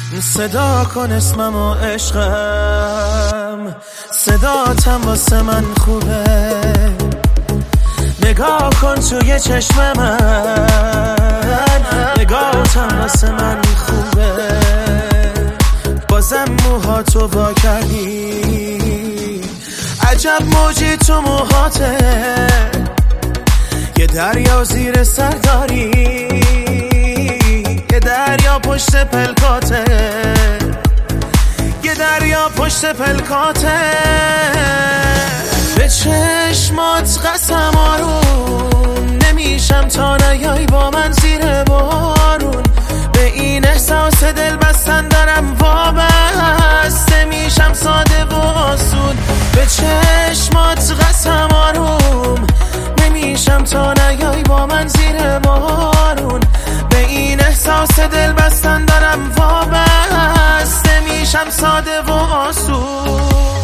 صدا کن اسمم و عشقم، صداتم واسه من خوبه. نگاه کن توی چشم من، نگاهتم واسه من خوبه. بازم موهاتو وا کردی، عجب موجی تو موهاته. یه دریا زیر سر داری، یه دریا پشت پلکاته، یه دریا پشت پلکاته. به چشمات قسم آروم، نمیشم تا نیای با من زیر بارون. به این احساس دل بستن دارم وابسته میشم ساده و آسون. به چشمات قسم آروم، نمیشم تا نیای با من زیر بارون. به این احساس دل بستن دارم وابسته میشم ساده و آسون.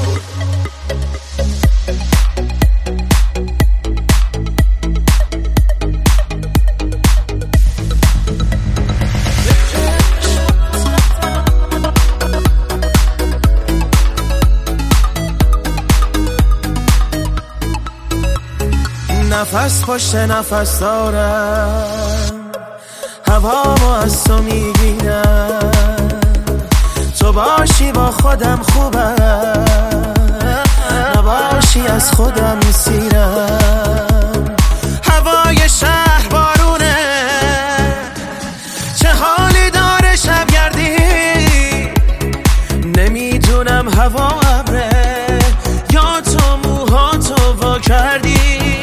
نفس پشت نفس دارم، هوامو از تو میگیرم. تو باشی با خودم خوبم، نباشی از خودم میسیرم. هوای شهر بارونه، چه حالی داره شبگردی. نمیدونم هوا ابره یا تو موهاتو وا کردی.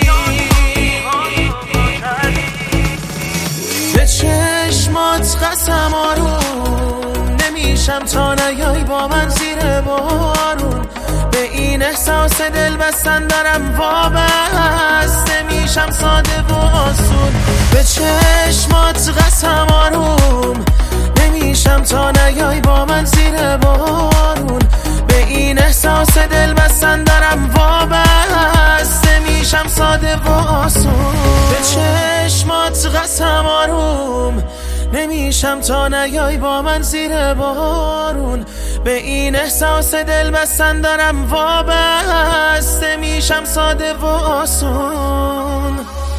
چشمات قسم آروم، نمیشم تا نیای با من زیر بارون. به این احساس دل بستن دارم وابسته میشم ساده و آسون. به چشمات قسم آروم، نمیشم تا نیای با من زیر بارون. به این احساس دل بستن دارم وابسته میشم ساده و آسون. به چشمات قسم آروم، نمیشم تا نیای با من زیر بارون. به این احساس دل بستن دارم وابسته میشم ساده و آسون.